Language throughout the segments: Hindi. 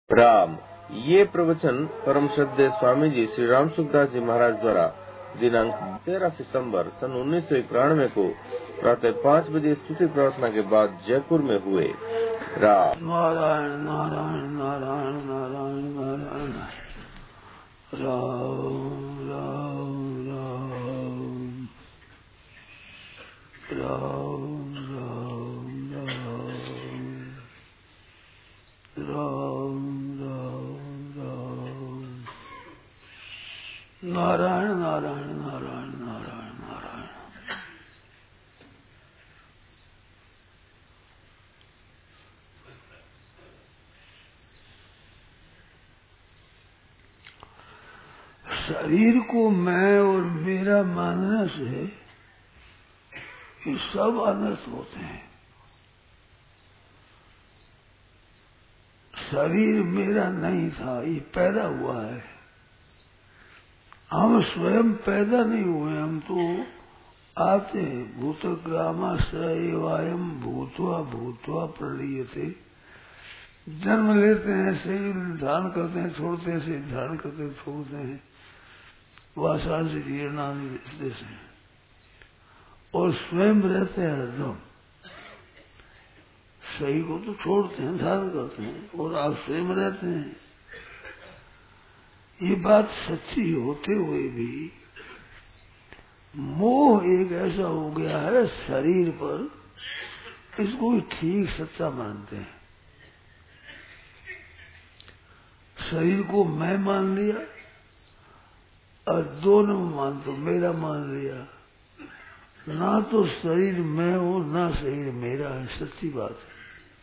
राम। ये प्रवचन परम श्रद्धेय स्वामी जी श्री राम सुखदास जी महाराज द्वारा दिनांक 13 सितंबर सन 1991 को प्रातः 5 बजे स्तुति प्रार्थना के बाद जयपुर में हुए। राम। नारायण नारायण नारायण नारायण नारायण राम राम राम राम राम राम राम राम नारायण नारायण नारायण नारायण नारायण। शरीर को मैं और मेरा मानने से ये सब अनर्थ होते हैं। शरीर मेरा नहीं था, ये पैदा हुआ है। हम स्वयं पैदा नहीं हुए, हम तो आते हैं। भूतग्रामाश्रयवायम भूतवा भूतवा प्रलीयते। जन्म लेते हैं, शरीर धारण करते हैं, छोड़ते हैं, शरीर धारण करते हैं, छोड़ते हैं, वासान से जीर्णादि से, और स्वयं रहते हैं हरदम। शरीर को तो छोड़ते हैं, धारण करते हैं, और आप स्वयं रहते हैं। ये बात सच्ची होते हुए भी मोह एक ऐसा हो गया है शरीर पर, इसको भी ठीक सच्चा मानते हैं। शरीर को मैं मान लिया और दोनों मान तो मेरा मान लिया। ना तो शरीर मैं हूं, ना शरीर मेरा है। सच्ची बात है।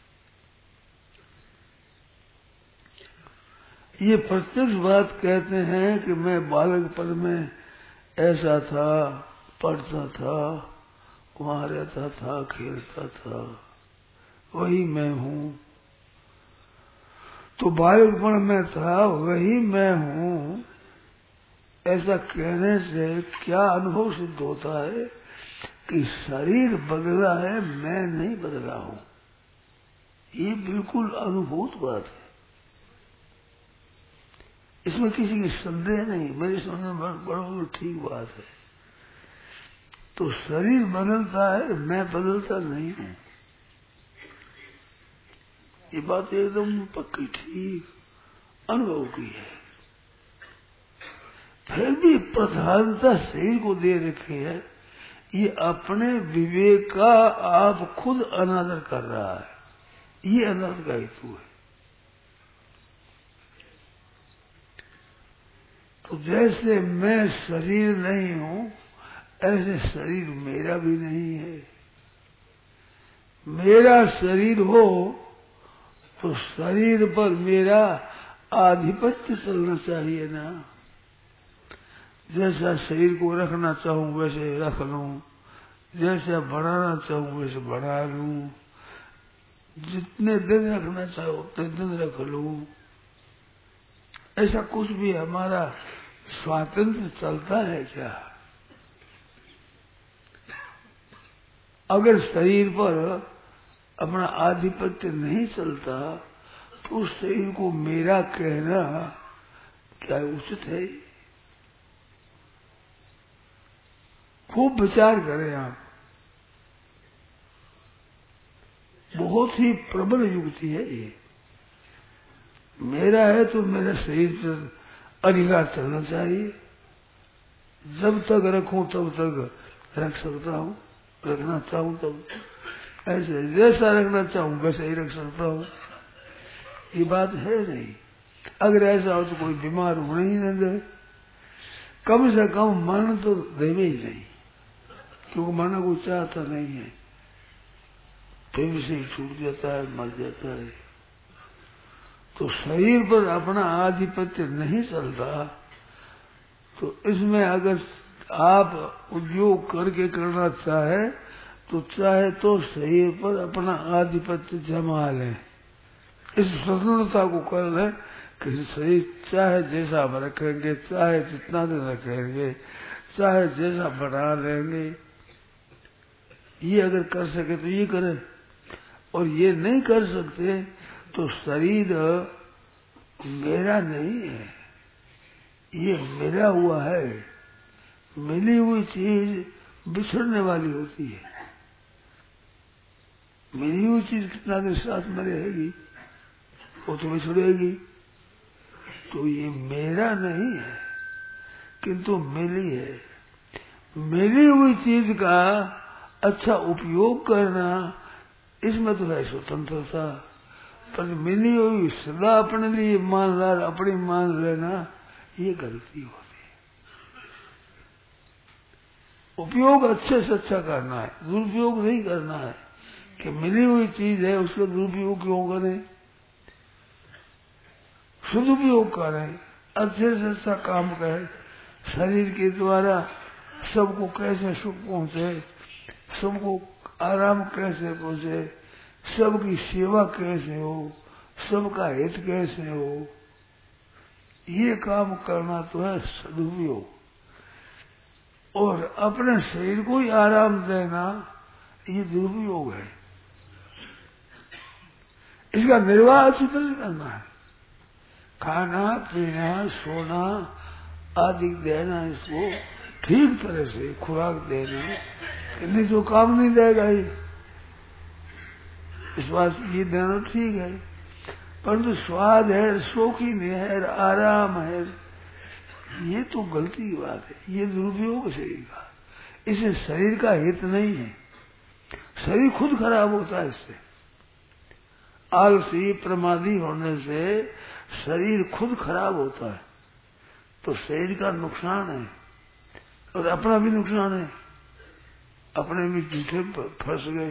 ये प्रत्यक्ष बात कहते हैं कि मैं बालकपन में ऐसा था, पढ़ता था, वहां रहता था, खेलता था, वही मैं हूं। तो बालकपन में था, वही मैं हूं, ऐसा कहने से क्या अनुभव सिद्ध होता है कि शरीर बदला है, मैं नहीं बदला हूं। ये बिल्कुल अनुभूत बात है, इसमें किसी की संदेह नहीं। मेरे समझ में बड़ा ठीक बात है। तो शरीर बदलता है, मैं बदलता नहीं हूं। ये बात एकदम पक्की ठीक अनुभव की है। फिर भी प्रधानता शरीर को दे रखी है। ये अपने विवेक का आप खुद अनादर कर रहा है। ये अनर्थ का हेतु है। तो जैसे मैं शरीर नहीं हूं, ऐसे शरीर मेरा भी नहीं है। मेरा शरीर हो तो शरीर पर मेरा आधिपत्य चलना चाहिए ना। जैसा शरीर को रखना चाहूं वैसे रख लूं, जैसा बढ़ाना चाहूं वैसे बढ़ा लूं, जितने दिन रखना चाहो उतने दिन रख लूं। ऐसा कुछ भी हमारा स्वातंत्र चलता है क्या? अगर शरीर पर अपना आधिपत्य नहीं चलता तो उस शरीर को मेरा कहना क्या उचित है? खूब विचार करें आप। बहुत ही प्रबल युक्ति है ये। मेरा है तो मेरा शरीर पर अधिकार चलना चाहिए। जब तक रखूं तब तक रख सकता हूं, रखना चाहूं तब ऐसे जैसा रखना चाहूं वैसे ही रख सकता हूं। ये बात है नहीं। अगर ऐसा हो तो कोई बीमार होने ही न दे, कम से कम मरण तो देवे ही नहीं, क्योंकि मरना कोई चाहता नहीं है। फिर से छूट जाता है, मर जाता है। तो शरीर पर अपना आधिपत्य नहीं चलता, तो इसमें अगर आप उद्योग करके करना चाहे तो चाहे तो शरीर पर अपना आधिपत्य जमा लें। इस स्वतंत्रता को कर लें कि शरीर चाहे जैसा हम रखेंगे, चाहे जितना दिन रखेंगे, चाहे जैसा बढ़ा लेंगे। ये अगर कर सके तो ये करें, और ये नहीं कर सकते तो शरीर मेरा नहीं है, ये मिला हुआ है। मिली हुई चीज बिछड़ने वाली होती है। मिली हुई चीज कितना दिन साथ में रहेगी, वो तो बिछड़ेगी। तो ये मेरा नहीं है किंतु मिली है। मिली हुई चीज का अच्छा उपयोग करना, इसमें तो है स्वतंत्रता। पर मिली हुई सदा अपने लिए मान ला, अपनी मान लेना, ये गलती होती है। उपयोग अच्छे से अच्छा करना है, दुरुपयोग नहीं करना है। कि मिली हुई चीज है उसका दुरुपयोग क्यों करें, सदुपयोग करें, अच्छे से अच्छा काम करें। शरीर के द्वारा सबको कैसे सुख पहुंचे, सबको आराम कैसे पहुंचे, सबकी सेवा कैसे हो, सबका हित कैसे हो, ये काम करना तो है सदुपयोग। और अपने शरीर को ही आराम देना ये दुरुपयोग है। इसका निर्वाह अच्छी तरह करना है। खाना पीना सोना आदि देना, इसको ठीक तरह से खुराक देना, नहीं तो काम नहीं देगा ही। इस बात ये देना ठीक है, परंतु स्वाद है, शौकीन है, आराम है, ये तो गलती की बात है। ये दुरुपयोग शरीर का। इसे शरीर का हित नहीं है। शरीर खुद खराब होता है इससे। आलसी प्रमादी होने से शरीर खुद खराब होता है। तो शरीर का नुकसान है और अपना भी नुकसान है। अपने भी झूठे फंस गए।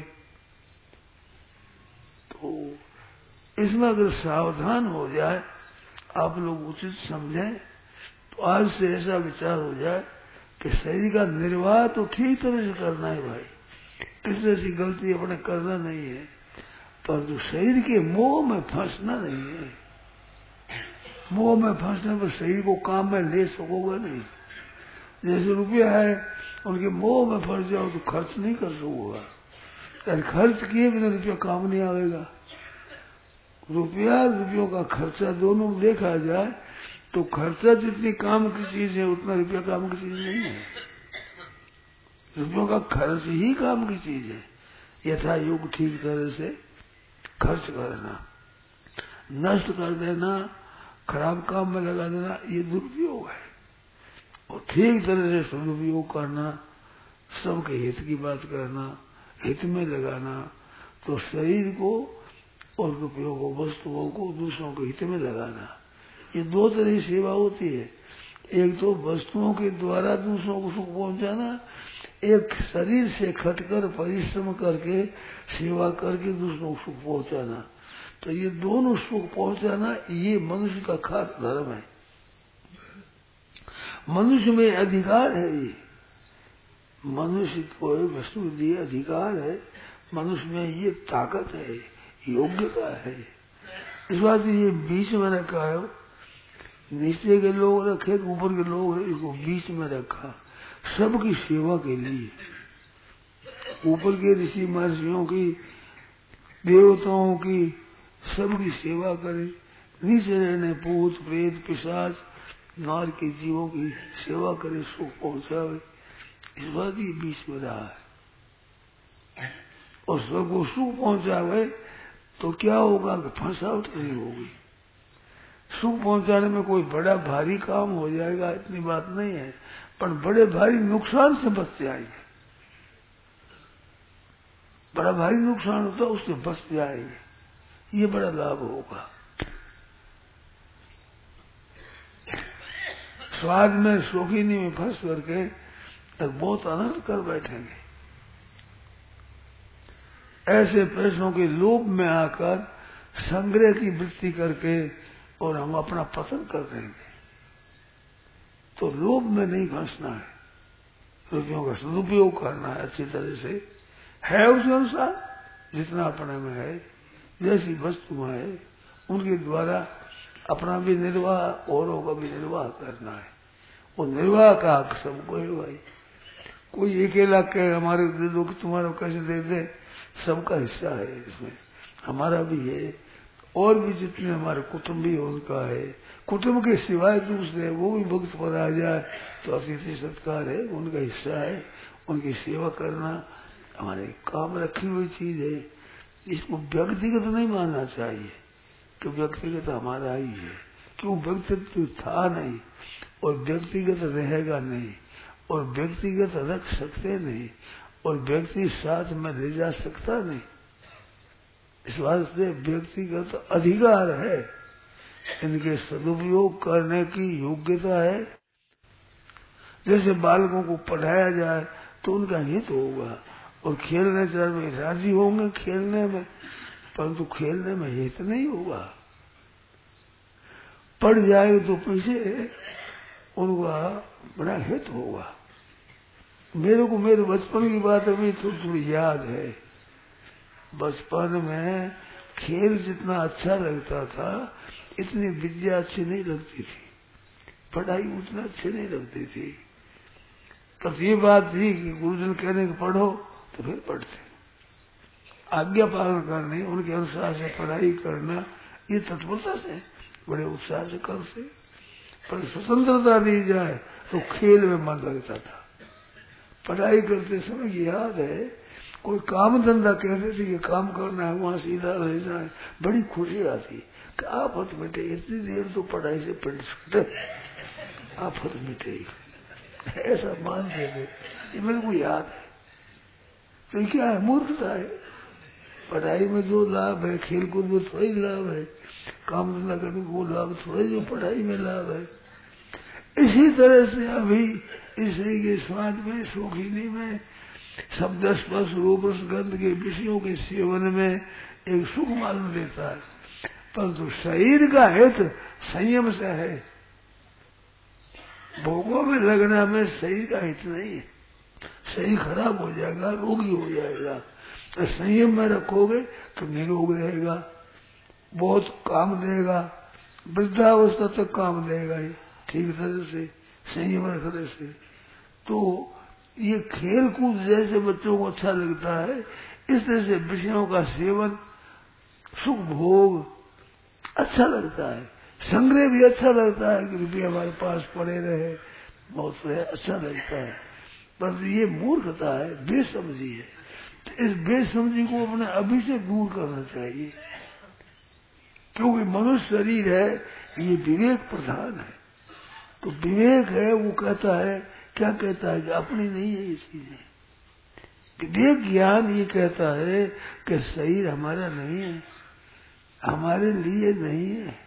तो इसमें अगर सावधान हो जाए, आप लोग उचित समझें, तो आज से ऐसा विचार हो जाए कि शरीर का निर्वाह तो ठीक तरह से करना है भाई, किसी ऐसी गलती अपने करना नहीं है, परंतु शरीर के मोह में फंसना नहीं है। मोह में फंसने पर शरीर को काम में ले सकोगे नहीं। जैसे रुपया है, उनके मोह में फंस जाओ तो खर्च नहीं कर सकोगा। यार खर्च किए बिना रुपया काम नहीं आएगा। रुपयों का खर्चा दोनों देखा जाए तो खर्चा जितनी काम की चीज है उतना रुपया काम की चीज नहीं है। रुपयों का खर्च ही काम की चीज है। यथा योग ठीक तरह से खर्च करना, नष्ट कर देना, खराब काम में लगा देना, ये दुरुपयोग है। और ठीक तरह से सदुपयोग करना, सबके हित की बात करना, हित में लगाना, तो शरीर को और रुपयों को, वस्तुओं को दूसरों के हित में लगाना, ये दो तरह की सेवा होती है। एक तो वस्तुओं के द्वारा दूसरों को सुख पहुंचाना, एक शरीर से खटकर परिश्रम करके सेवा करके दूसरों को सुख पहुंचाना। तो ये दोनों सुख पहुंचाना ये मनुष्य का खास धर्म है। मनुष्य में अधिकार है। ये मनुष्य को वस्तु दिए अधिकार है। मनुष्य में ये ताकत है, योग्यता है। इस बात से ये बीच में रखा है। नीचे के लोग रखे, ऊपर के लोग इसको बीच में रखा, सबकी सेवा के लिए। ऊपर के ऋषि महर्षियों की, देवताओं की, सबकी सेवा करे। नीचे रहने भूत प्रेत पिशाच नार के जीवों की सेवा करे, सुख पहुंचावे। इस बात ये बीच में रहा है। और सबको सुख पहुंचावे तो क्या होगा कि फंसावट नहीं होगी। सुख पहुंचाने में कोई बड़ा भारी काम हो जाएगा इतनी बात नहीं है, पर बड़े भारी नुकसान से बच जाएंगे। बड़ा भारी नुकसान होता है उससे बच जाएंगे, ये बड़ा लाभ होगा। स्वाद में शौकीनी में फंस करके बहुत आनंद कर बैठेंगे। ऐसे पैसों के लोभ में आकर संग्रह की वृत्ति करके और हम अपना पतन कर देंगे। तो लोभ में नहीं फंसना है, रुपयों का सदुपयोग करना है अच्छी तरह से, है उस अनुसार जितना अपने में है, जैसी वस्तु में है उनके द्वारा अपना भी निर्वाह औरों का भी निर्वाह करना है। वो निर्वाह का हक सबको है भाई। कोई अकेला कहे हमारे दे दो कि तुम्हारा कैसे दे दे, सबका हिस्सा है इसमें, हमारा भी है। और भी जितने हमारे कुटुंबी उनका है, कुटुंब के सिवाय दूसरे वो भी भक्त पर आ जाए तो अतिथि सत्कार है, उनका हिस्सा है, उनकी सेवा करना हमारे काम रखी हुई चीज है। इसको व्यक्तिगत नहीं मानना चाहिए कि व्यक्तिगत हमारा ही है, क्यों व्यक्तिगत था नहीं और व्यक्तिगत रहेगा नहीं और व्यक्तिगत रख सकते नहीं और व्यक्ति साथ में ले जा सकता नहीं। इस वास्ते व्यक्तिगत अधिकार है, इनके सदुपयोग करने की योग्यता है। जैसे बालकों को पढ़ाया जाए तो उनका हित होगा और खेलने में राजी होंगे खेलने में, परंतु खेलने में हित नहीं होगा। पढ़ जाए तो पीछे उनका बड़ा हित होगा। मेरे को मेरे बचपन की बात अभी थोड़ी थोड़ी याद है। बचपन में खेल जितना अच्छा लगता था इतनी विद्या अच्छी नहीं लगती थी, पढ़ाई उतना अच्छी नहीं लगती थी। बस ये बात थी कि गुरुजन कहने कि पढ़ो तो फिर पढ़ते, आज्ञा पालन करनी, उनके अनुसार से पढ़ाई करना, ये तत्परता से बड़े उत्साह से करते। पर स्वतंत्रता दी जाए तो खेल में मन लगता था। पढ़ाई करते समय की याद है, कोई काम धंधा कहते थे कि काम करना है, वहां सीधा रहना है, बड़ी खुशी आती कि आफत मिटे, इतनी देर तो पढ़ाई से पेट छूटे, आफत मिटे, ऐसा मानते थे। ये मेरे को याद है। तो क्या है, मूर्खता है। पढ़ाई में जो लाभ है खेल कूद में थोड़ा ही लाभ है, काम धंधा करने को लाभ थोड़ा जो पढ़ाई में लाभ है। इसी तरह से अभी इसी के स्वाद में, शौकीनी में, शब्द स्पर्श रूप गंध के विषयों के सेवन में एक सुख मालूम देता है, परंतु शरीर का हित संयम से है। भोगों में लगना में शरीर का हित नहीं है, शरीर खराब हो जाएगा, रोगी हो जाएगा। संयम में रखोगे तो निरोग रहेगा, बहुत काम देगा, वृद्धावस्था तक काम देगा ही ठीक तरह से संयम रखने से। तो ये खेल कूद जैसे बच्चों को अच्छा लगता है, इस तरह से विषयों का सेवन, सुख भोग अच्छा लगता है। संग्रह भी अच्छा लगता है कि रुपये हमारे पास पड़े रहे, बहुत अच्छा लगता है। पर ये मूर्खता है, बेसमझी है। तो इस बेसमझी को अपने अभी से दूर करना चाहिए, क्योंकि मनुष्य शरीर है ये विवेक प्रधान है। तो विवेक है, वो कहता है, क्या कहता है कि अपनी नहीं है ये चीजें। विवेक ज्ञान ये कहता है कि शरीर हमारा नहीं है, हमारे लिए नहीं है।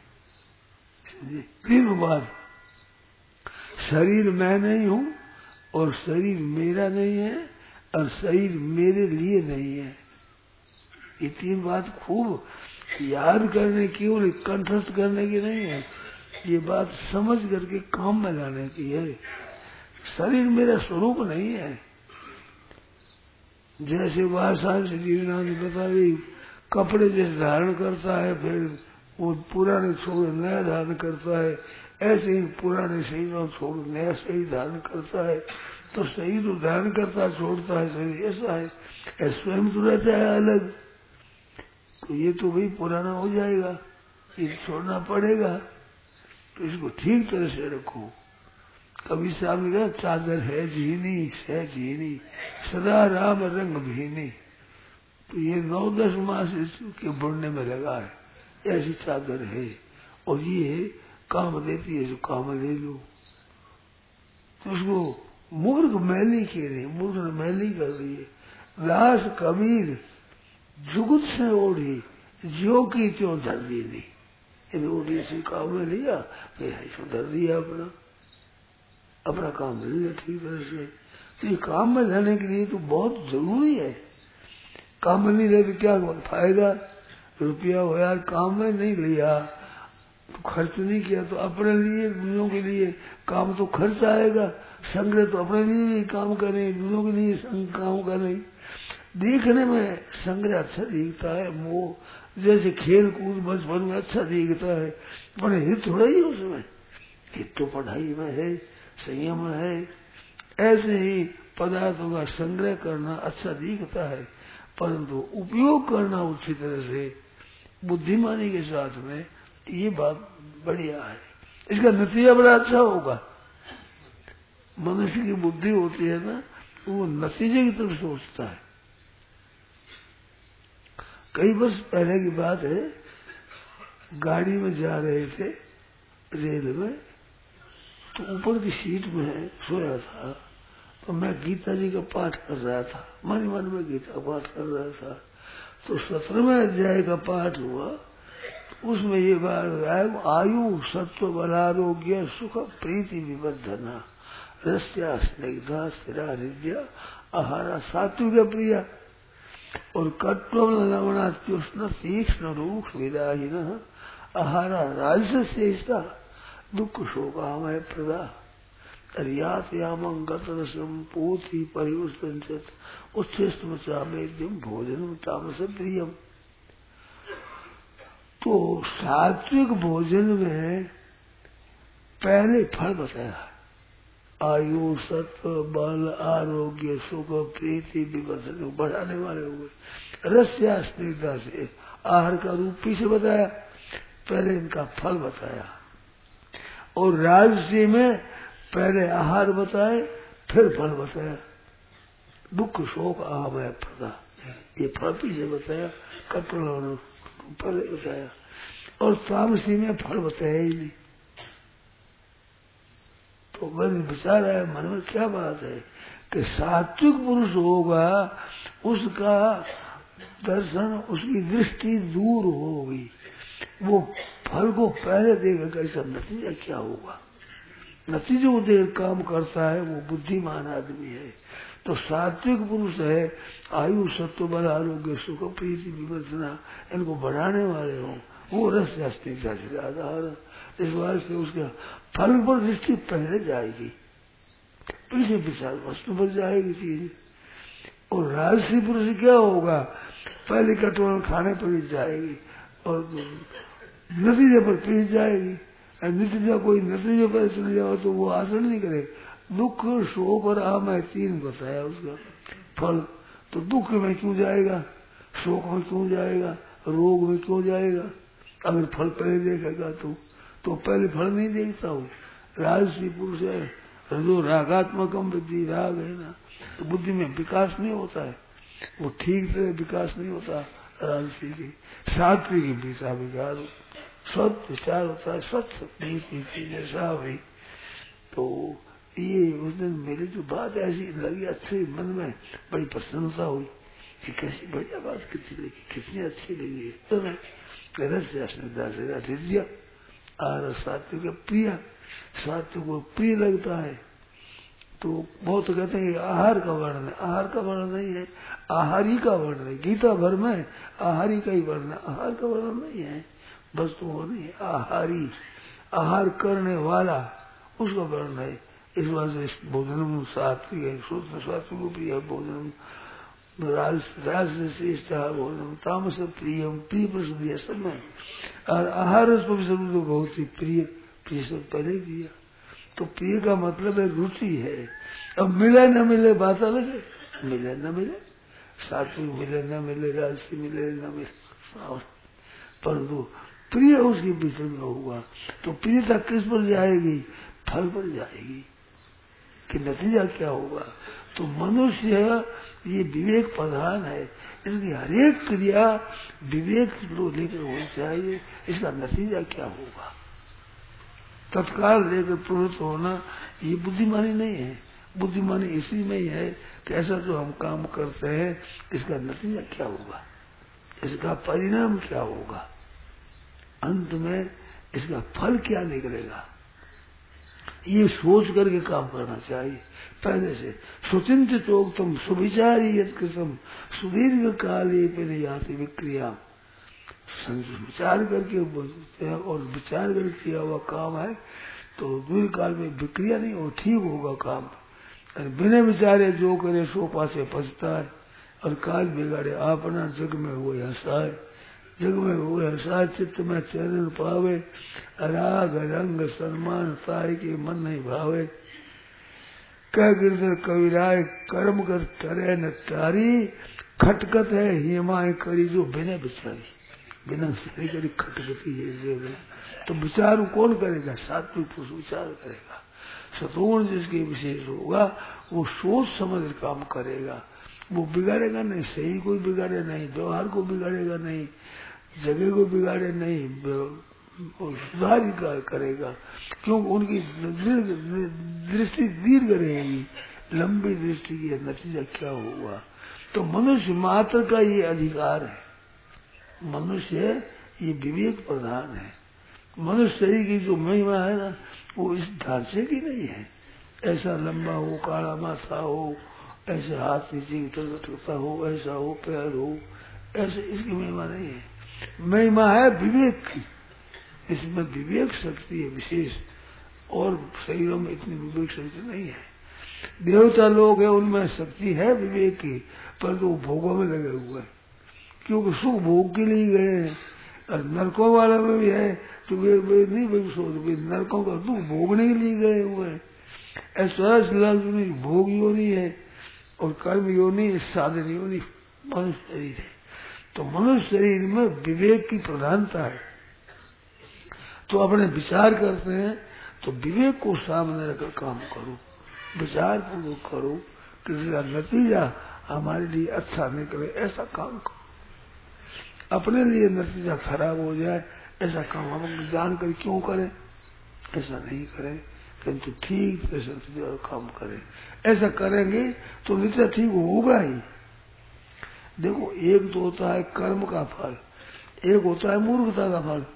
तीन बात, शरीर मैं नहीं हूं और शरीर मेरा नहीं है और शरीर मेरे लिए नहीं है। ये तीन बात खूब याद करने की और कंठस्थ करने की नहीं है, ये बात समझ करके काम में लाने की है। शरीर मेरा स्वरूप नहीं है। जैसे भाषा से जीवना ने बताई, कपड़े जैसे धारण करता है फिर वो पुराने छोड़ नया धारण करता है, ऐसे ही पुराने शरीरों छोड़ नया शरीर धारण करता है। तो शरीर तो धारण करता छोड़ता है, शरीर ऐसा है, स्वयं तो रहता है अलग। तो ये तो भाई पुराना हो जाएगा, ये छोड़ना पड़ेगा। तो इसको ठीक तरह से रखो। कभी साहब ने कहा, चादर है झीनी सह झीनी, सदा राम रंग भीनी। तो ये 9-10 मास इसके बुनने में लगा है, ऐसी चादर है और ये काम देती है, जो काम ले लो। तो उसको मूर्ख मैली कह रहे, मूर्ख मैली कर रही है। दास कबीर जुगुत से ओढ़ी, ज्यो की त्यों धर दी नहीं। इन ओढ़ी से काम में लिया, फिर ऐसा धर दिया, अपना काम मिल लिया ठीक तरह से। तो ये काम में रहने के लिए तो बहुत जरूरी है। काम में नहीं रहे तो क्या फायदा, रुपया हो यार, काम में नहीं लिया तो खर्च नहीं किया, तो अपने लिए दूसरों के लिए काम तो खर्च आएगा। संग्रह तो अपने लिए काम करें, दूसरों के लिए काम करें। देखने में संग्रह अच्छा दिखता है, वो जैसे खेल कूद बचपन में अच्छा दिखता है, पर हित थोड़ा ही उसमें, हित तो पढ़ाई में है, संयम है। ऐसे ही पदार्थों का संग्रह करना अच्छा दिखता है, परंतु उपयोग करना उसी तरह से, बुद्धिमानी के साथ में ये बात बढ़िया है। इसका नतीजा बड़ा अच्छा होगा। मनुष्य की बुद्धि होती है ना, वो नतीजे की तरफ सोचता है। कई वर्ष पहले की बात है, गाड़ी में जा रहे थे रेल में, तो ऊपर की सीट में सोया था, तो मैं गीता जी का पाठ कर रहा था, मन मन में गीता पाठ कर रहा था। तो 17वें अध्याय का पाठ हुआ, तो उसमें ये बात आया, आयु सत्व बलारोग्य सुख प्रीति विवर्धना रस्या स्निग्धा स्थिरा हृदय आहारा सात्विक प्रिया और कट्वम लवणात्युष्ण तीक्ष्ण रूक्ष विदाहीन आहारा राजसेष्टा दुख शोकामय प्रदा तरियात यामं गतरसम पोथी परिवृष्टंचत उच्छेष्टमचा मेद्यम भोजनम तामस प्रियम। तो सात्विक भोजन में पहले फल बताया, आयु सत्व बल आरोग्य सुख प्रीति विवर्धन बढ़ाने वाले हुए। रस्या स्निग्धा से आहार का रूप पीछे बताया, पहले इनका फल बताया। और राजसी में पहले आहार बताए फिर फल बताया। दुख शोक आमय प्रदा, ये फल पीछे बताया, कटोल पहले बताया। और तामसी में फल बताया ही नहीं। तो मैंने विचार आया मन में, क्या बात है कि सात्विक पुरुष होगा, उसका दर्शन, उसकी दृष्टि दूर होगी, वो फल को पहले देखेगा, इसका नतीजा क्या होगा। नतीजों को देख काम करता है, वो बुद्धिमान आदमी है। तो सात्विक पुरुष है, आयु सत्व बल आरोग्य सुख प्रीति विवर्धना इनको बढ़ाने वाले हो, वो रस स्निग्धा से आधार। इस बात से उसके फल पर दृष्टि पहले जाएगी, पीछे विचार वस्तु पर जाएगी चीज। और राजसी पुरुष क्या होगा, पहले कटोरा खाने पर ही जाएगी और नतीजे पर पीछे जाएगी। नतीजा कोई नतीजे पर चले जाओ तो वो आसन नहीं करे। दुख शोक और आमय तीन बताया उसका फल। तो दुख में क्यों जाएगा, शोक में क्यों जाएगा, रोग में क्यों जाएगा। अगर फल पहले देखेगा तो पहले फल नहीं देखता हूँ। राजसी पुरुष है, जो रागात्मकम बुद्धि, राग है ना, तो बुद्धि में विकास नहीं होता है, वो ठीक से विकास नहीं होता राजसी की। सात्विक की पीछा विकार स्वच्छ विचार होता है, स्वच्छ नीति जैसा भी। तो ये उस दिन मेरी जो बात ऐसी लगी, अच्छी मन में बड़ी प्रसन्नता हुई कि कैसी बढ़िया बात कितनी अच्छी लगी। तो मैं हृदय और सात्विक प्रिय, सात्विक को प्रिय लगता है। तो बहुत कहते हैं आहार का वर्णन है, आहार का वर्णन नहीं है, आहारी का वर्णन है। गीता भर में आहारी का ही वर्णन है, आहार का वर्णन नहीं है। बस तो वो नहीं है, आहारी, आहार करने वाला, उसका वर्णन है। इस वजह से भोजनम सात्विक है, शुद्ध सात्विक को प्रिय भोजनम, राजश्रेष्ठ भोजनम तामस प्रियम, प्रिय प्रसिद्ध सब में। और आहार तो बहुत ही प्रिय, प्रिय सब पहले दिया। तो प्रिय का मतलब है रुचि है। अब मिले न मिले बात अलग है, मिले न मिले, सात्विक मिले न मिले, राजसी मिले न मिले, परंतु प्रिय उसके भीतर में होगा। तो प्रियता किस पर जाएगी, फल पर जाएगी कि नतीजा क्या होगा। तो मनुष्य ये विवेक प्रधान है, इसकी हरेक क्रिया विवेक को लेकर होनी चाहिए। इसका नतीजा क्या होगा, तत्काल लेकर प्रवृत्त होना ये बुद्धिमानी नहीं है। बुद्धिमानी इसी में ही है कि ऐसा जो हम काम करते हैं इसका नतीजा क्या होगा, इसका परिणाम क्या होगा, अंत में इसका फल क्या निकलेगा, ये सोच करके काम करना चाहिए पहले से। सुचिंतित तुम सुविचारी यत्कृतम सुदीर्घ काले पर याति विक्रिया, विचार करके बोलते हैं और विचार करके किया हुआ काम है तो दीर्घ काल में विक्रिया नहीं हो, ठीक होगा काम। बिना विचारे जो करे सो पासे पछता है, और काल बिगाड़े अपना जग में हुए हंसाए, जग में हुए हंसाए चित्त में चरण पावे, राग रंग सम्मान ताय के मन नहीं भावे। कह गिरधर कविराय कर्म कर करे न तारी, खटकत है हिमाय करी जो बिना विचारी। बिना शरीर की खटपटी है। तो विचार कौन करेगा? सात्विक पुरुष विचार करेगा। सतोगुण जिसके विशेष होगा वो सोच समझ काम करेगा, वो बिगाड़ेगा नहीं, सही को बिगाड़े नहीं, व्यवहार को बिगाड़ेगा नहीं, जगह को बिगाड़े नहीं, सुधार करेगा। क्योंकि उनकी दृष्टि दीर्घ रहेगी, लंबी दृष्टि की नतीजा क्या होगा। तो मनुष्य मात्र का ये अधिकार है, मनुष्य ये विवेक प्रधान है। मनुष्य शरीर की जो महिमा है ना वो इस ढांचे की नहीं है, ऐसा लंबा हो, काला माथा हो, ऐसे हाथ नीचे की तरफ लटकता हो, ऐसा हो, पैर हो, ऐसे इसकी महिमा नहीं है। महिमा है विवेक की, इसमें विवेक शक्ति है विशेष, और शरीरों में इतनी विवेक शक्ति नहीं है। देवता लोग है उनमें शक्ति है विवेक की, पर तो भोगों में लगे हुए हैं, क्योंकि सुख भोग के लिए गए हैं। और नरकों वाले में भी है तो वे नहीं वे नरकों का दुख भोगने के लिए गए हुए हैं। ऐसा भोग योनि है और कर्म योनि, साधन योनि मनुष्य शरीर है। तो मनुष्य शरीर में विवेक की प्रधानता है। तो अपने विचार करते हैं तो विवेक को सामने रखकर काम करो, विचार पूर्वक करो कि इसका नतीजा हमारे लिए अच्छा निकले, ऐसा काम करो। अपने लिए नतीजा खराब हो जाए ऐसा काम हम जानकर क्यों करें? ऐसा नहीं करें, किंतु ठीक से और काम करें। ऐसा करेंगे तो नतीजा ठीक होगा ही। देखो, एक तो होता है कर्म का फल, एक होता है मूर्खता का फल।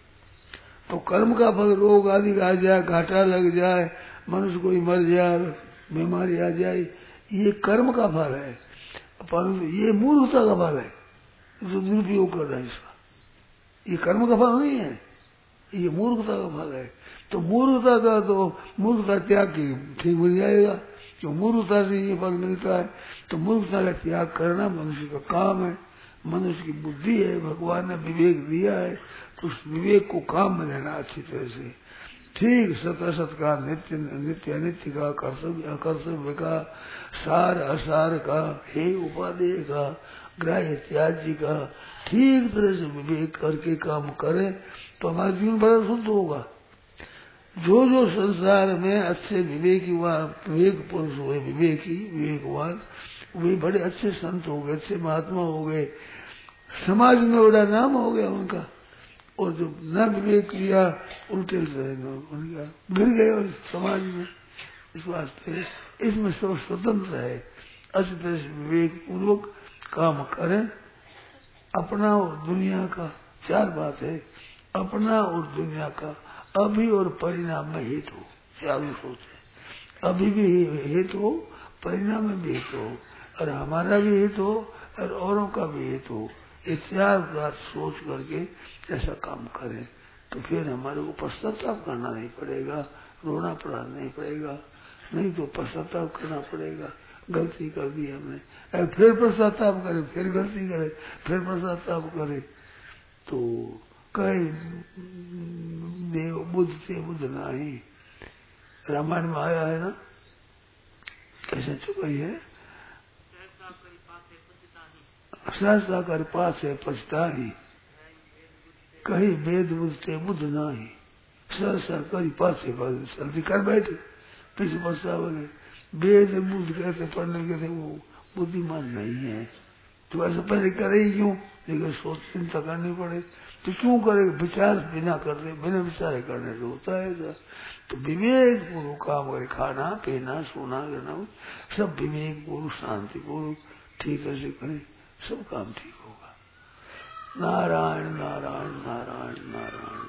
तो कर्म का फल रोग आदि आ जाए, घाटा लग जाए, मनुष्य कोई मर जाए, बीमारी आ जाए, ये कर्म का फल है। परंतु ये मूर्खता का फल है जो दुरुपयोग कर रहा है इसका। ये कर्म का फल नहीं है, ये मूर्खता का फल है। तो मूर्खता त्याग की ठीक मिल जाएगा, क्यों मूर्खता से ये फल मिलता है। तो मूर्खता का त्याग करना मनुष्य का काम है, मनुष्य की बुद्धि है, भगवान ने विवेक दिया है, तो उस विवेक को काम में लेना अच्छी तरह से। ठीक सत असत का, नित्य अनित्य का, कर्तव्य अकर्तव्य का, सार असार का, हे उपादेय का, ग्राह्य त्याज्य का ठीक तरह से विवेक करके काम करें तो हमारा जीवन बड़ा शुद्ध होगा। जो जो संसार में अच्छे विवेक पुरुष हुए, विवेकवान, वे बड़े अच्छे संत हो गए, अच्छे महात्मा हो गए, समाज में बड़ा नाम हो गया उनका। और जो न विवेक किया उल्टे गिर गए और समाज में। इस वास्ते इसमें सब स्वतंत्र है, अच्छी तरह से विवेक पूर्वक काम करें। अपना और दुनिया का, चार बात है, अपना और दुनिया का, अभी और परिणाम में हित हो, चारों सोचे। अभी भी हित हो, परिणाम में भी हित हो, और हमारा भी हित हो और औरों का भी हित हो। ये चार बात सोच करके ऐसा काम करें तो फिर हमारे को पश्चाताप करना नहीं पड़ेगा, रोना पड़ा नहीं पड़ेगा। नहीं तो पश्चाताप करना पड़ेगा, गलती कर दी हमने, फिर पश्चाताप करे, फिर गलती करे, फिर पश्चाताप करे। तो कहे देव बुद्ध से बुद्ध नहीं, रामायण में आया है ना, कैसे चुकाई है, सहसा कर पास है पछताही, कहीं वेद बुद्ध से बुद्ध नहीं, सहसा कर पास है जल्दी कर बैठे, पीछे पछतावे। वेद बुद्ध कहते पढ़ने के थे, वो बुद्धिमान नहीं है। तो ऐसा पहले करे ही क्यों, लेकिन सोच चिंता करनी पड़े तो क्यों करे, विचार बिना करते, बिना विचार करने से होता है। तो विवेक पूर्वक काम करे, खाना पीना सोना करना सब विवेक पूर्वक शांति पूर्वक ठीक ऐसे करें, सब काम ठीक होगा। नारायण नारायण नारायण नारायण।